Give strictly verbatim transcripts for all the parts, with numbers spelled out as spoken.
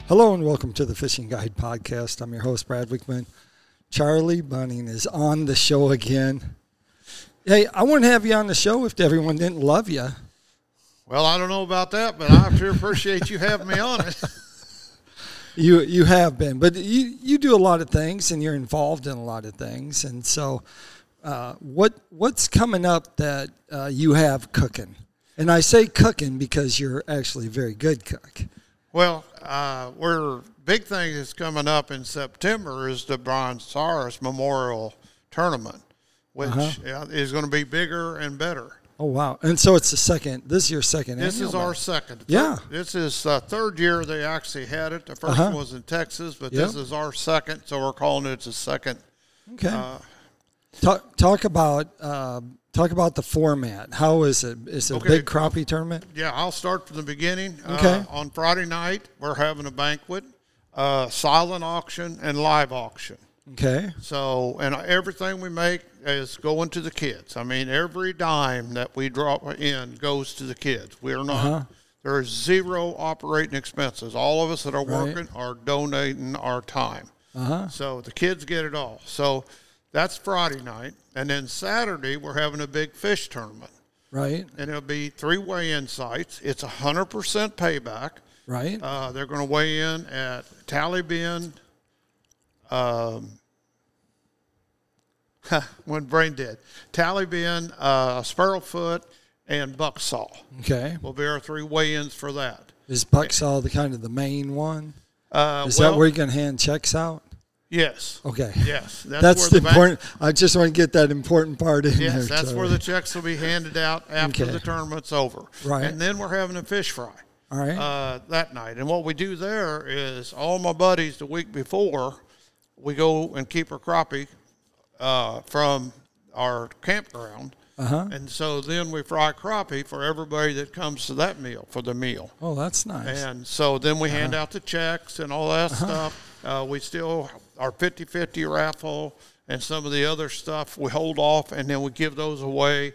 Hello and welcome to the Fishing Guide Podcast. I'm your host, Brad Wickman. Charlie Bunning is on the show again. Hey, I wouldn't have you on the show if everyone didn't love you. Well, I don't know about that, but I sure appreciate you having me on it. You you have been, but you, you do a lot of things and you're involved in a lot of things. And so uh, what what's coming up that uh, you have cooking? And I say cooking because you're actually a very good cook. Well, uh, we're big thing is coming up in September is the Brontosaurus Memorial Tournament, which uh-huh. is going to be bigger and better. Oh, wow. And so it's the second, this is your second This annual is our match. second. Yeah. This is the third year they actually had it. The first uh-huh. one was in Texas, but yep. this is our second, so we're calling it the second. Okay. Uh, talk, talk about uh, talk about the format. How is it? Is it okay. a big crappie tournament? Yeah, I'll start from the beginning. Okay. Uh, on Friday night, we're having a banquet, uh, silent auction, and live auction. Okay. So, and everything we make is going to the kids. I mean, every dime that we drop in goes to the kids. We are not, uh-huh. there is zero operating expenses. All of us that are working right. are donating our time. Uh-huh. So the kids get it all. So that's Friday night. And then Saturday, we're having a big fish tournament. Right. And it'll be three weigh-in sites. It's one hundred percent payback. Right. Uh, they're going to weigh in at Tally Bend, Um, when brain dead, Tally Bend, uh, Sparrowfoot, and Bucksaw. Okay. Will be our three weigh-ins for that. Is Bucksaw the kind of the main one? Uh, Is well, that where you're going to hand checks out? Yes. Okay. Yes. That's, that's where the, the important. Bank, I just want to get that important part in yes, there. Yes, that's Charlie. where the checks will be handed out after okay. the tournament's over. Right. And then we're having a fish fry. All right. Uh, that night. And what we do there is all my buddies the week before, we go and keep our crappie uh, from our campground. Uh-huh. And so then we fry crappie for everybody that comes to that meal, for the meal. Oh, that's nice. And so then we uh-huh. hand out the checks and all that uh-huh. stuff. Uh, we still, our fifty-fifty raffle and some of the other stuff we hold off, and then we give those away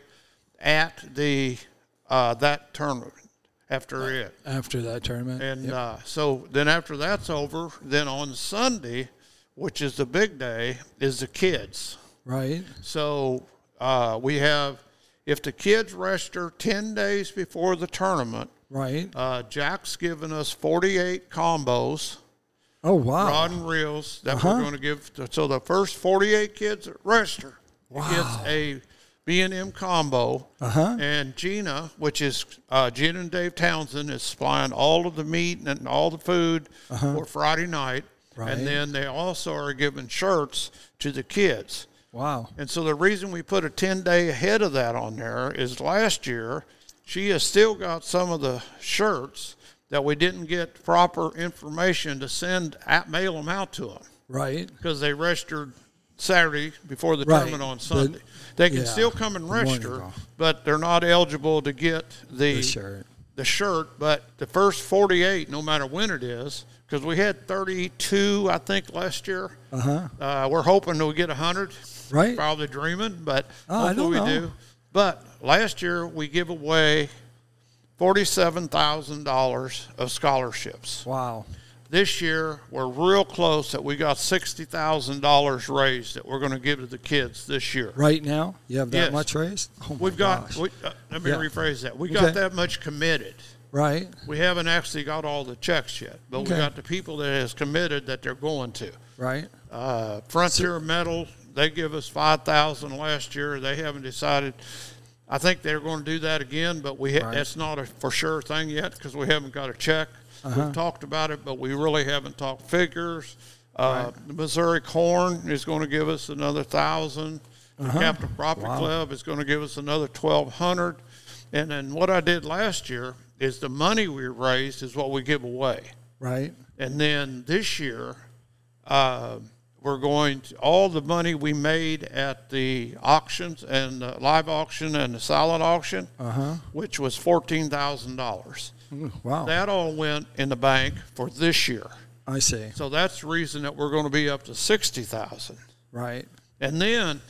at the uh, that tournament after uh, it. After that tournament. And yep. uh, so then after that's over, then on Sunday, which is the big day, is the kids. Right. So uh, we have, if the kids register ten days before the tournament, right. Uh, Jack's given us forty-eight combos. Oh, wow. Rod and reels that uh-huh. we're going to give. To, so the first forty-eight kids that register wow. gets a B and M combo. Uh-huh. And Gina, which is uh, Gina and Dave Townsend, is supplying all of the meat and all the food uh-huh. for Friday night. Right. And then they also are giving shirts to the kids. Wow. And so the reason we put a ten-day ahead of that on there is last year she has still got some of the shirts that we didn't get proper information to send, at, mail them out to them. Right. Because they registered Saturday before the right. tournament on Sunday. The, they can yeah, still come and register, but they're not eligible to get the, the shirt. The shirt, but the first forty-eight, no matter when it is, because we had thirty-two, I think, last year. Uh-huh. Uh, we're hoping to get one hundred. Right. Probably dreaming, but oh, hopefully I don't we know. do. But last year we give away forty-seven thousand dollars of scholarships. Wow. This year we're real close that we got sixty thousand dollars raised that we're going to give to the kids this year. Right now? You have that yes. much raised? Oh, my We've got, gosh. we, uh, let me yeah. rephrase that. We okay. got that much committed. Right. We haven't actually got all the checks yet, but okay. we got the people that has committed that they're going to. Right. Uh, Frontier so, Metal, they give us five thousand dollars last year. They haven't decided. I think they're going to do that again, but we ha- right. that's not a for sure thing yet because we haven't got a check. Uh-huh. We've talked about it, but we really haven't talked figures. Uh, right. The Missouri Corn is going to give us another thousand. The uh-huh. Capital Property wow. Club is going to give us another twelve hundred. And then what I did last year is the money we raised is what we give away. Right. And then this year, uh, we're going to, all the money we made at the auctions and the live auction and the silent auction, uh-huh. which was fourteen thousand dollars. Wow. That all went in the bank for this year. I see. So that's the reason that we're going to be up to sixty thousand dollars. Right. And then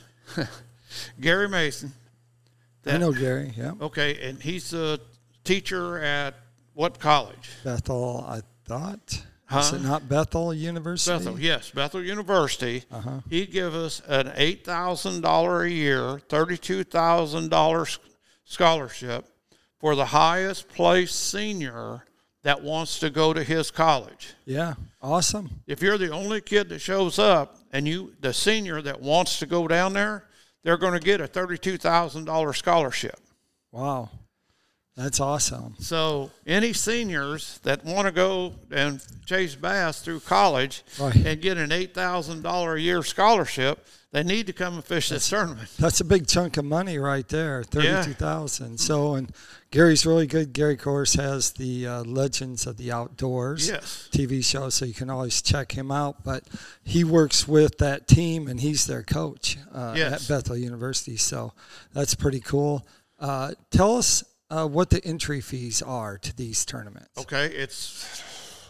Gary Mason. That, I know Gary, yeah. Okay, and he's a teacher at what college? Bethel, I thought. Huh? Is it not Bethel University? Bethel, yes, Bethel University. Uh-huh. He give us an eight thousand dollars a year, thirty-two thousand dollars scholarship for the highest placed senior that wants to go to his college. Yeah, awesome. If you're the only kid that shows up and you, the senior that wants to go down there, they're going to get a thirty-two thousand dollars scholarship. Wow. That's awesome. So any seniors that want to go and chase bass through college Right. and get an eight thousand dollars a year scholarship, they need to come and fish this tournament. That's a big chunk of money right there, thirty-two thousand dollars. So, and Gary's really good. Gary, of course, has the uh, Legends of the Outdoors Yes. T V show, so you can always check him out. But he works with that team, and he's their coach uh, Yes. at Bethel University. So that's pretty cool. Uh, tell us uh, what the entry fees are to these tournaments. Okay, it's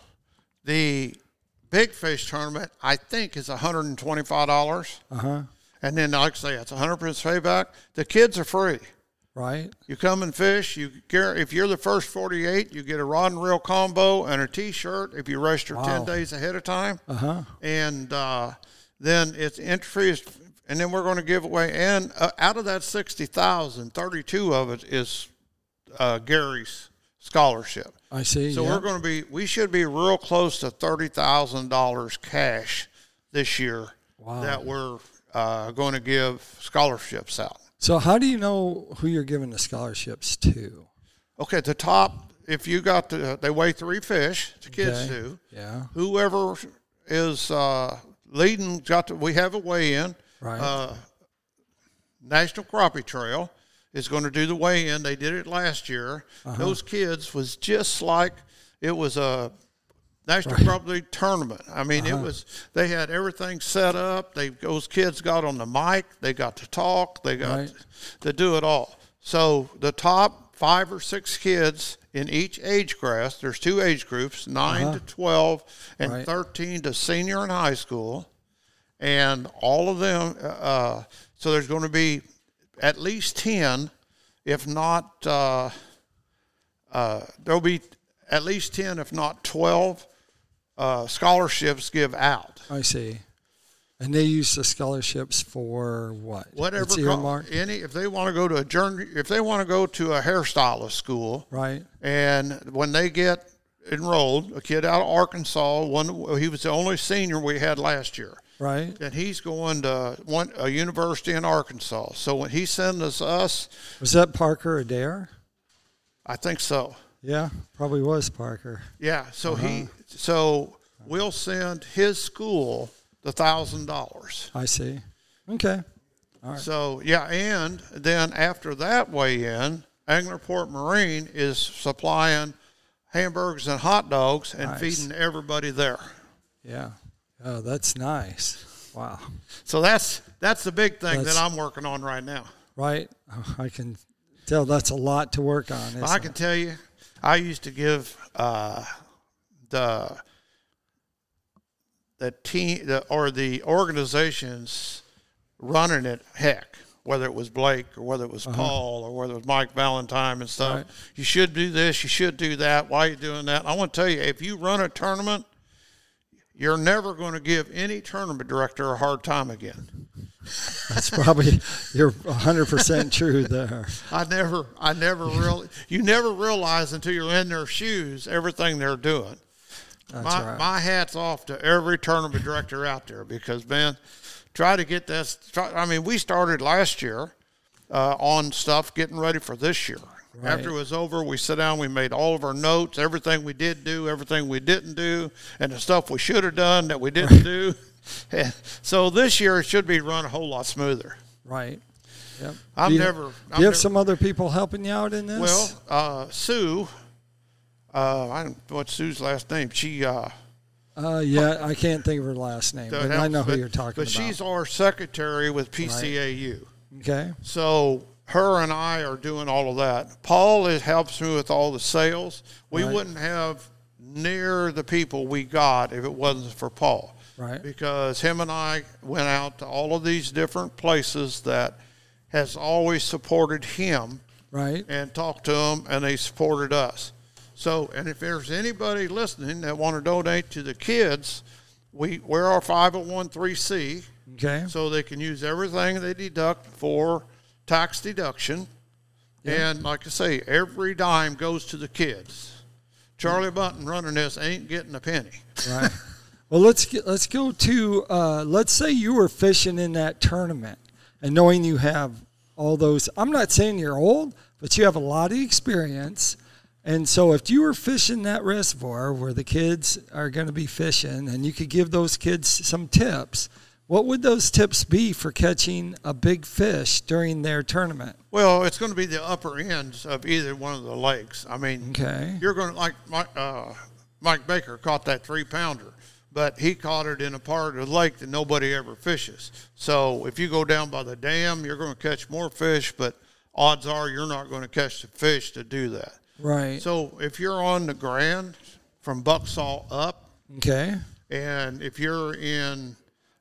the Big Fish tournament, I think, is one hundred twenty-five dollars. Uh-huh. And then, like I say, it's one hundred percent payback. The kids are free. Right? You come and fish. You gar- If you're the first forty-eight, you get a rod and reel combo and a T-shirt if you register Wow. ten days ahead of time. Uh-huh. And uh, then it's entry is, and then we're going to give away. And uh, out of that sixty thousand, thirty-two of it is uh, Gary's scholarship. I see. So yeah. we're going to be, we should be real close to thirty thousand dollars cash this year Wow. that we're uh, going to give scholarships out. So how do you know who you're giving the scholarships to? Okay, the top, if you got the, they weigh three fish, the kids Okay. do. Yeah. Whoever is uh, leading, got to, we have a weigh-in. Right. Uh, National Crappie Trail is going to do the weigh-in. They did it last year. Uh-huh. Those kids was just like it was a National Right. Crappie League tournament. I mean, Uh-huh. it was. They had everything set up. They those kids got on the mic. They got to talk. They got Right. to do it all. So the top five or six kids in each age class. There's two age groups: nine Uh-huh. to twelve and Right. thirteen to senior in high school. And all of them, uh, so there's going to be at least ten, if not, uh, uh, there'll be at least ten, if not twelve, uh, scholarships give out. I see. And they use the scholarships for what? Whatever, It's co- earmarked? any if they want to go to a journey, if they want to go to a hairstylist school, Right. and when they get enrolled, a kid out of Arkansas, one he was the only senior we had last year. Right. And he's going to one a university in Arkansas. So when he sends us, us, Was that Parker Adair? I think so. Yeah, probably was Parker. Yeah. So he so we'll send his school the thousand dollars. I see. Okay. All right. So yeah, and then after that weigh-in, Anglerport Marine is supplying hamburgers and hot dogs and Nice. feeding everybody there. Yeah. Oh, that's nice. Wow. So that's that's the big thing That's- that I'm working on right now. Right. Oh, I can tell that's a lot to work on. Isn't I can it? tell you, I used to give uh, the the team the, or the organizations running it heck, whether it was Blake or whether it was Paul or whether it was Mike Valentine and stuff. Right. You should do this. You should do that. Why are you doing that? I want to tell you, if you run a tournament, you're never going to give any tournament director a hard time again. That's probably you're one hundred percent true there. I never, I never really, you never realize until you're in their shoes everything they're doing. That's my, right. my hat's off to every tournament director out there because, man, try to get this. Try, I mean, we started last year uh, on stuff getting ready for this year. Right. After it was over, we sat down, we made all of our notes, everything we did do, everything we didn't do, and the stuff we should have done that we didn't do. And so this year it should be run a whole lot smoother. Right. Yep. I'm do you, never. Do I'm you have never, some other people helping you out in this? Well, uh, Sue, uh, I don't know what's Sue's last name. She, uh, uh, yeah, I can't think of her last name, that but I helps, know who but- you're talking but about. she's our secretary with P C A U. Okay. So her and I are doing all of that. Paul is, helps me with all the sales. We Right. wouldn't have near the people we got if it wasn't for Paul. Right. Because him and I went out to all of these different places that has always supported him Right. and talked to them, and they supported us. So, and if there's anybody listening that want to donate to the kids, we we're our five oh one c. Okay. So they can use everything they deduct for tax deduction. Yeah. And like I say, every dime goes to the kids. Charlie Bunton running this ain't getting a penny. Right. Well, let's get, let's go to, uh, let's say you were fishing in that tournament and knowing you have all those, I'm not saying you're old, but you have a lot of experience. And so if you were fishing that reservoir where the kids are going to be fishing and you could give those kids some tips, what would those tips be for catching a big fish during their tournament? Well, it's going to be the upper ends of either one of the lakes. I mean, okay. You're going to, like Mike, uh, Mike Baker caught that three-pounder, but he caught it in a part of the lake that nobody ever fishes. So if you go down by the dam, you're going to catch more fish, but odds are you're not going to catch the fish to do that. Right. So if you're on the Grand from Bucksaw up, okay, and if you're in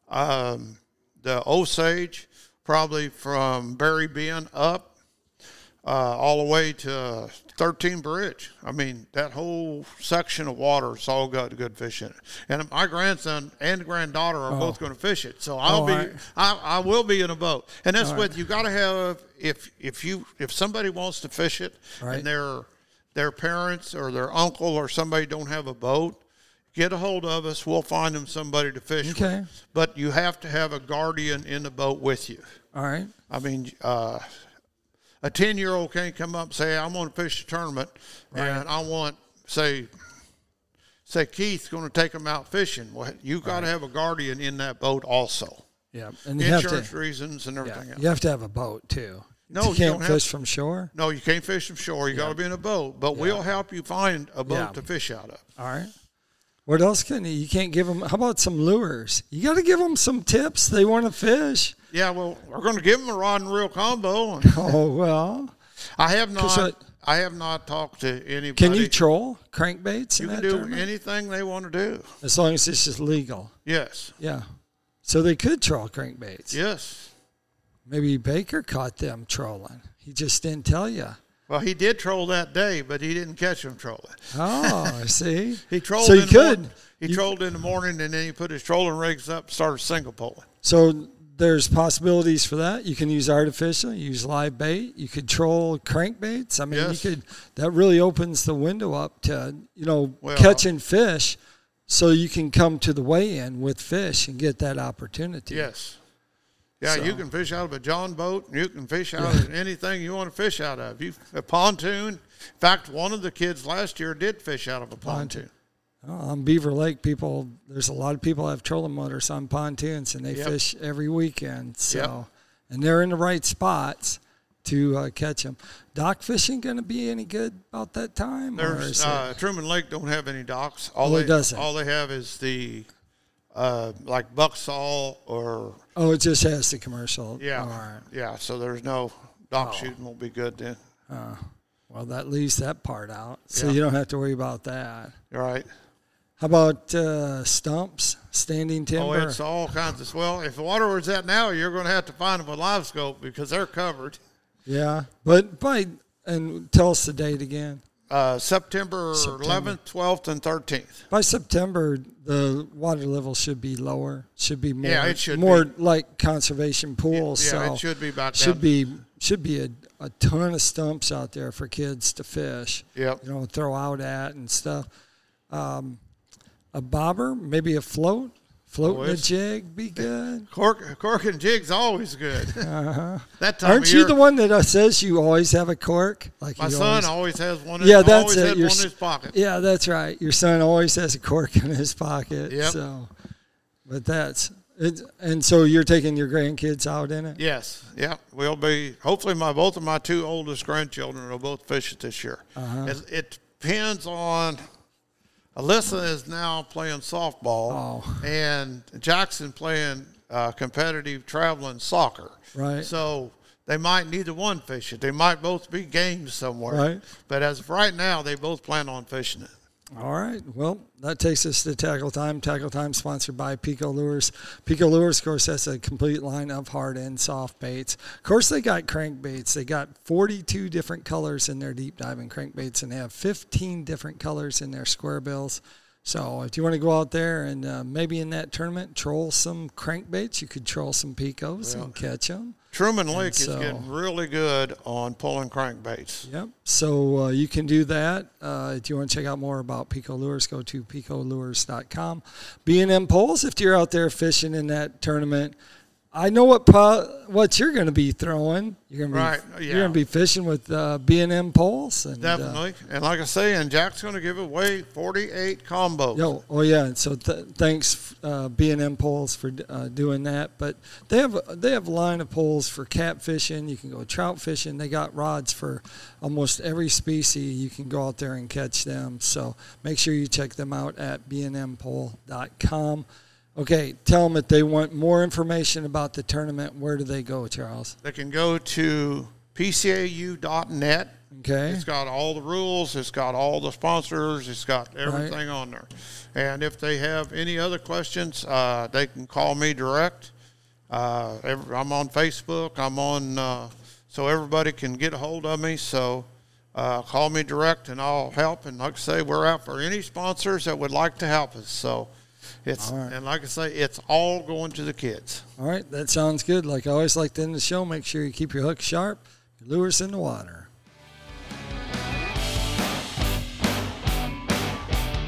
um, the Osage, probably from Berry Bend up, uh, all the way to thirteen Bridge. I mean, that whole section of water has all got good fish in it. And my grandson and granddaughter are oh. both going to fish it, so I'll oh, be, right. I, I will be in a boat. And that's all what right. you got to have. If if you if somebody wants to fish it, right. and their their parents or their uncle or somebody don't have a boat, get a hold of us. We'll find them somebody to fish okay. with. But you have to have a guardian in the boat with you. All right. I mean, uh, a ten-year-old can't come up and say, I want to fish a tournament, right. and I want, say, say Keith's going to take them out fishing. Well, you got to right. have a guardian in that boat also. Yeah. And insurance to, reasons and everything yeah, else. You have to have a boat, too. No, you you can't don't fish have, from shore? No, you can't fish from shore. You yeah. got to be in a boat. But yeah. we'll help you find a boat yeah. to fish out of. All right. What else can you? You can't give them. How about some lures? You got to give them some tips. They want to fish. Yeah, well, we're going to give them a rod and reel combo. Oh well. I have not. I, I have not talked to anybody. Can you troll crankbaits? You in can that do tournament? anything they want to do, as long as it's just legal. Yes. Yeah. So they could troll crankbaits. Yes. Maybe Baker caught them trolling. He just didn't tell you. Well, he did troll that day, but he didn't catch them trolling. Oh, I see. He trolled. So you in could. The, he you, trolled in the morning, and then he put his trolling rigs up, and started single poling. So there's possibilities for that. You can use artificial, use live bait. You could troll crankbaits. I mean, yes. you could. That really opens the window up to you know well, catching fish, so you can come to the weigh-in with fish and get that opportunity. Yes. Yeah, so. You can fish out of a John boat. You can fish out yeah. of anything you want to fish out of. You a pontoon. In fact, one of the kids last year did fish out of a pontoon. Oh, on Beaver Lake, people, there's a lot of people that have trolling motors on pontoons, and they yep. fish every weekend. So, yep. and they're in the right spots to uh, catch them. Dock fishing going to be any good about that time? There's uh, Truman Lake don't have any docks. All oh, they it doesn't. All they have is the uh, like Bucksaw or. Oh, it just has the commercial. Yeah, all right. yeah. So there's no dock oh. shooting. Won't be good then. Uh, well, that leaves that part out, so yeah. you don't have to worry about that. All right. How about uh, stumps, standing timber? Oh, it's all kinds of. Well, if the water was that now, you're going to have to find them with live scope because they're covered. Yeah, but by and tell us the date again. Uh, September, September eleventh, twelfth, and thirteenth. By September, the water level should be lower. Should be more. Yeah, it should more be. like conservation pools. Yeah, so it should be back should down. be should be a, a ton of stumps out there for kids to fish. Yep. You know, throw out at and stuff. Um, a bobber, maybe a float. Floating oh, a jig be good. Cork, cork and jig's always good. Uh-huh. That time Aren't of you year, the one that uh, says you always have a cork? Like my you son always, always has one. In, yeah, that's always it. had Your, one in his pocket. Yeah, that's right. Your son always has a cork in his pocket. Yep. So, but that's it. And so you're taking your grandkids out in it? Yes. Yeah. We'll be. Hopefully, my both of my two oldest grandchildren will both fish it this year. Uh-huh. It, it depends on. Alyssa is now playing softball, oh. and Jackson playing uh, competitive traveling soccer. Right. So they might neither one fish it. They might both be games somewhere. Right. But as of right now, they both plan on fishing it. All right. Well, that takes us to Tackle Time. Tackle Time sponsored by Pico Lures. Pico Lures, of course, has a complete line of hard and soft baits. Of course, they got crankbaits. They got forty-two different colors in their deep diving crankbaits, and they have fifteen different colors in their square bills. So if you want to go out there and uh, maybe in that tournament troll some crankbaits, you could troll some Picos Well, and catch them. Truman Lake so, is getting really good on pulling crankbaits. Yep. So uh, you can do that. Uh, if you want to check out more about Pico Lures, go to pico lures dot com. B and M poles, if you're out there fishing in that tournament, I know what po- what you're going to be throwing. You're going to be Right, yeah. you're going to be fishing with uh, B and M poles, and Definitely. Uh, and like I say, and Jack's going to give away forty-eight combos. Yo, oh yeah, and so th- thanks uh, B and M poles for uh, doing that. But they have they have a line of poles for catfishing. You can go trout fishing. They got rods for almost every species. You can go out there and catch them. So make sure you check them out at b and m pole dot com. Okay, tell them if they want more information about the tournament, where do they go, Charles? They can go to p c a u dot net. Okay. It's got all the rules. It's got all the sponsors. It's got everything right on there. And if they have any other questions, uh, they can call me direct. Uh, every, I'm on Facebook. I'm on, uh, so everybody can get a hold of me. So uh, call me direct, and I'll help. And like I say, we're out for any sponsors that would like to help us. So it's right. And like I say, it's all going to the kids. All right, that sounds good. Like I always like to end the show, make sure you keep your hook sharp, your lures in the water.